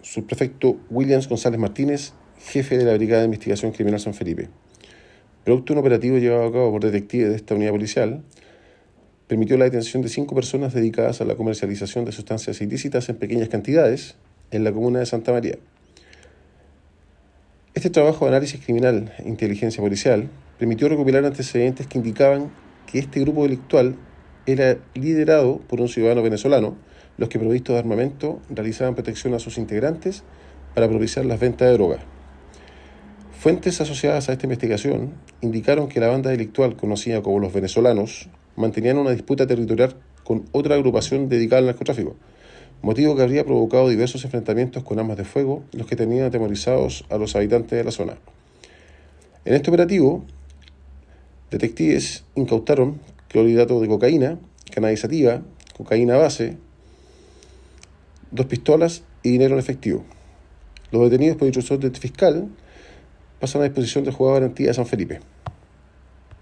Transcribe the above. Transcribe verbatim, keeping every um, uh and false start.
subprefecto Williams González Martínez, jefe de la Brigada de Investigación Criminal San Felipe. Producto de un operativo llevado a cabo por detectives de esta unidad policial, permitió la detención de cinco personas dedicadas a la comercialización de sustancias ilícitas en pequeñas cantidades en la comuna de Santa María. Este trabajo de análisis criminal e inteligencia policial permitió recopilar antecedentes que indicaban que este grupo delictual era liderado por un ciudadano venezolano, los que, provistos de armamento, realizaban protección a sus integrantes para propiciar las ventas de drogas. Fuentes asociadas a esta investigación indicaron que la banda delictual, conocida como los venezolanos, mantenían una disputa territorial con otra agrupación dedicada al narcotráfico, motivo que habría provocado diversos enfrentamientos con armas de fuego, los que tenían atemorizados a los habitantes de la zona. En este operativo, detectives incautaron clorhidrato de cocaína, cannabis sativa, cocaína base, dos pistolas y dinero en efectivo. Los detenidos por instrucción del fiscal pasan a disposición del juzgado de garantía de San Felipe.